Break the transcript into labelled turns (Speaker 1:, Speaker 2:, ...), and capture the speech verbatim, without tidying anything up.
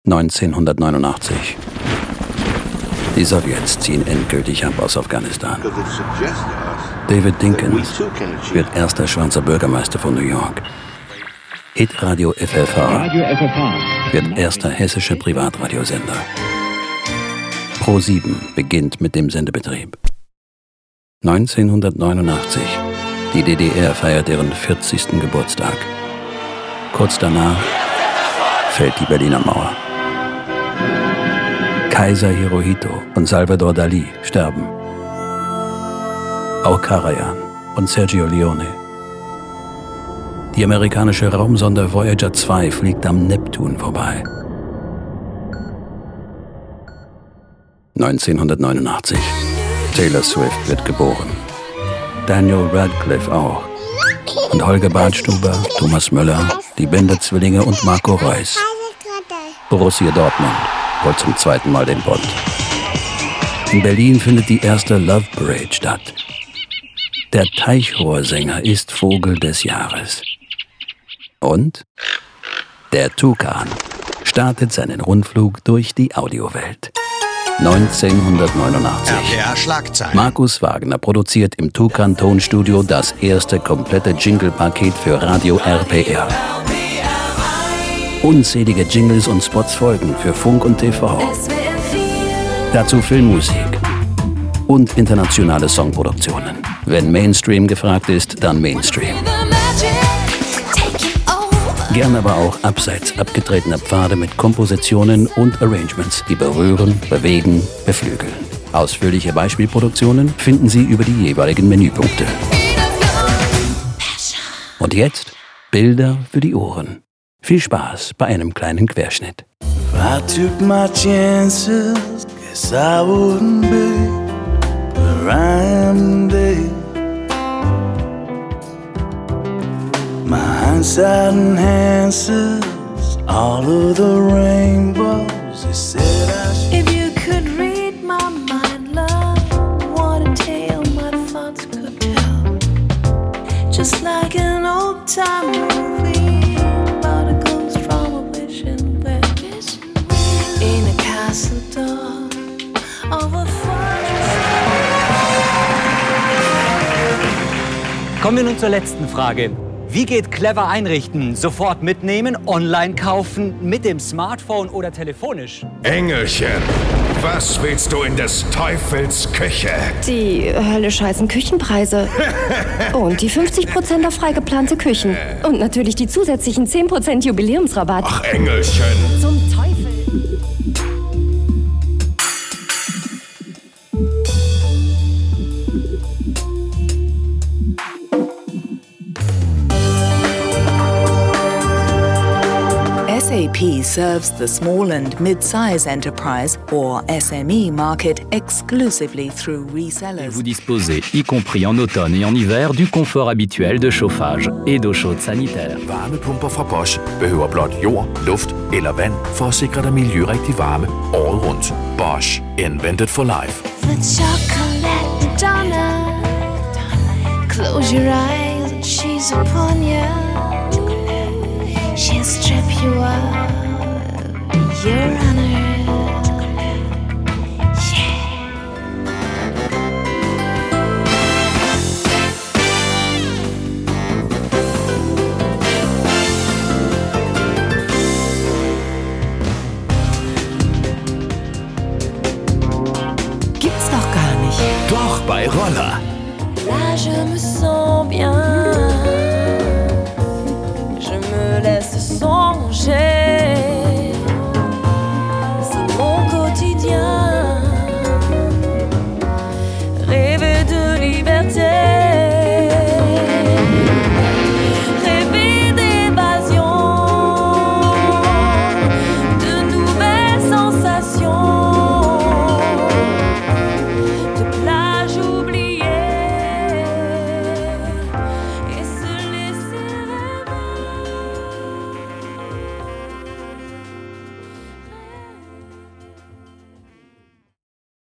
Speaker 1: neunzehnhundertneunundachtzig. Die Sowjets ziehen endgültig ab aus Afghanistan. David Dinkins wird erster schwarzer Bürgermeister von New York. Hitradio F F H wird erster hessischer Privatradiosender. Pro sieben beginnt mit dem Sendebetrieb. neunzehnhundertneunundachtzig. Die D D R feiert ihren vierzigsten Geburtstag. Kurz danach fällt die Berliner Mauer. Kaiser Hirohito und Salvador Dalí sterben. Auch Karajan und Sergio Leone. Die amerikanische Raumsonde Voyager zwei fliegt am Neptun vorbei. neunzehnhundertneunundachtzig. Taylor Swift wird geboren. Daniel Radcliffe auch. Und Holger Badstuber, Thomas Müller, die Bender-Zwillinge und Marco Reus. Borussia Dortmund holt zum zweiten Mal den Bund. In Berlin findet die erste Love Parade statt. Der Teichrohrsänger ist Vogel des Jahres. Und der Tukan startet seinen Rundflug durch die Audiowelt. neunzehnhundertneunundachtzig.
Speaker 2: R P R-Schlagzeilen.
Speaker 1: Markus Wagner produziert im Tukan Tonstudio das erste komplette Jingle-Paket für Radio R P R. Unzählige Jingles und Spots folgen für Funk und T V. Dazu Filmmusik und internationale Songproduktionen. Wenn Mainstream gefragt ist, dann Mainstream. Gern aber auch abseits abgetretener Pfade mit Kompositionen und Arrangements, die berühren, bewegen, beflügeln. Ausführliche Beispielproduktionen finden Sie über die jeweiligen Menüpunkte. Und jetzt Bilder für die Ohren. Viel Spaß bei einem kleinen Querschnitt.
Speaker 3: I took my chances, guess I wouldn't be where I am today. My hindsight enhances all of the rainbows they said I should.
Speaker 4: If you could read my mind, love, what a tale my thoughts could tell. Just like an old-time movie about a ghost from a wishing well. In a castle door of a fortress.
Speaker 5: Kommen wir nun zur letzten Frage. Wie geht clever einrichten? Sofort mitnehmen, online kaufen, mit dem Smartphone oder telefonisch?
Speaker 2: Engelchen, was willst du in des Teufels Küche?
Speaker 6: Die höllisch heißen Küchenpreise. Und die fünfzig Prozent auf frei geplante Küchen. Und natürlich die zusätzlichen zehn Prozent Jubiläumsrabatt.
Speaker 2: Ach, Engelchen.
Speaker 6: Zum Teufel.
Speaker 7: S A P serves the small and mid-size enterprise, or S M E market, exclusively through resellers.
Speaker 8: Vous disposez, y compris en automne et en hiver, du confort habituel de chauffage et d'eau chaude sanitaire.
Speaker 9: Varmepumper fra Bosch behøver blot jord, luft eller vand for at sikre dig miljørigtig varme året rundt. Bosch. Invented for life.
Speaker 4: The chocolate Madonna. Close your eyes and she's upon you. She'll strip you of your honor.
Speaker 7: Gibt's doch gar nicht.
Speaker 9: Doch bei Roller.
Speaker 4: Là je me sens bien.